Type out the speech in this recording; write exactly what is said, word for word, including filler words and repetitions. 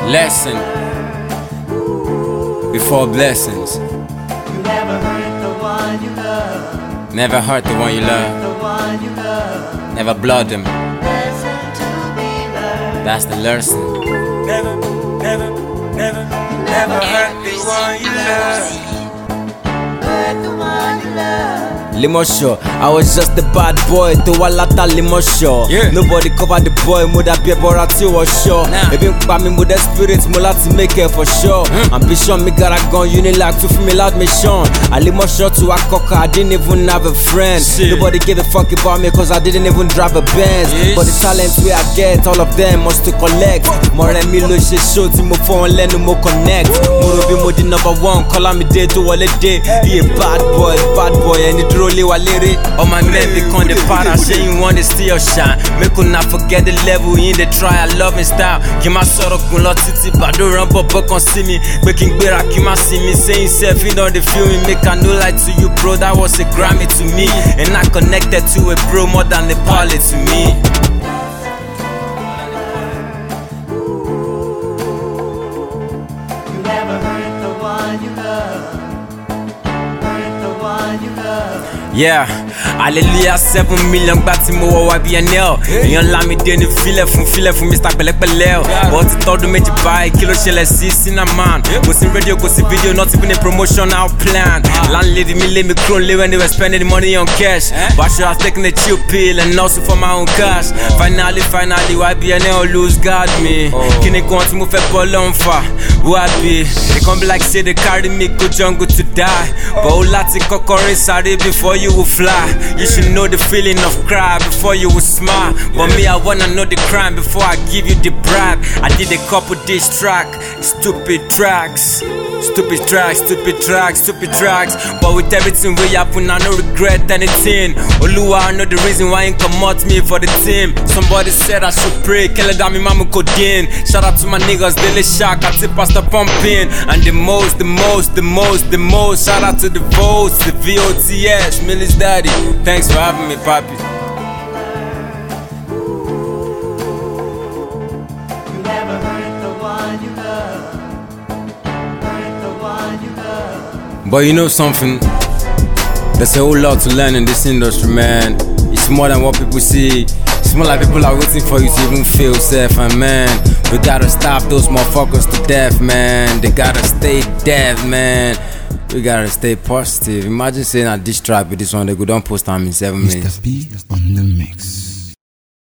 Lesson before blessings. You never hurt the one you love. Never hurt the one you love. The one you love. Never blood them. Lesson to be learned. That's the lesson. Never, never, never, never hurt the one you love. Hurt the one you love. Limosho, I was just a bad boy to Walata Limosho. Yeah. Nobody covered the boy, Muda Bebora to was sure. Nah. Even Pami Muda spirits, Mula to make it for sure. Mm. Ambition, me got a gun, Unilag to me loud mission. I Limosho to a cocker, I didn't even have a friend. Shit. Nobody gave a fuck about me cause I didn't even drive a Benz. Yes. But the talents we I get, all of them must to collect. More than me, lo shit show, Timo phone, let no more connect. Muro be mo the number one, call me day to all the day. He a bad boy, bad boy, and it rolling while it. All my men become the para, say you want to still shine. Make you not forget the level in the try, I love and style. Give my sort of gun lot titi, but don't run but can see me. Making better, keep my see me. Saying self in on the film, make I no lie to you, bro. That was a Grammy to me. And I connected to a bro more than the pilot to me. You never hurt the one you love. Hurt the one you love. Yeah, hallelujah, seven million gba tí mo wọ Y B N L. Èèyàn ńlá mi dé ní filẹ̀ fún filẹ̀ fún mister Pẹ̀lẹ́pẹ̀lẹ́ o. But ti tọ́dún méjì báyìí kí ló ṣẹlẹ̀ sí Cinnamon. Kò sí rédíò kò sí fídíò, not even a promotional plan. Landlady mi lé mi kúrò nílé when they were spending the money on cash. But I should have taken a chill pill and also for my own cash. Finally, finally, Y B N L lose guard me. Kí ni kan tí mo fẹ́ bọ́ lọ́n fà? Y B, they come be like say they carry me go jungle to die. But ó láti kọ́kọ́ rìn sáré before you will fly. You should know the feeling of cry before you will smile. But me, I wanna know the crime before I give you the bribe. I did a couple diss track, stupid tracks. Stupid tracks, stupid tracks, stupid tracks. But with everything we happen, I no regret anything. Oluwa, I know the reason why you come out me for the team. Somebody said I should pray, Kele Dami Mamu Kodin. Shout out to my niggas, Daily Shack, I tip Pastor Pumping. And the most, the most, the most, the most. Shout out to the votes, the V O T S, Millie's daddy. Thanks for having me, Papi. You never hurt the one you love. Hurt the one you love. But you know something? There's a whole lot to learn in this industry, man. It's more than what people see. It's more like people are waiting for you to even feel safe. And man, we gotta stop those motherfuckers to death, man. They gotta stay dead, man. We gotta stay positive. Imagine saying a diss track with this one, they go don't post time in seven minutes. Mister B on the mix.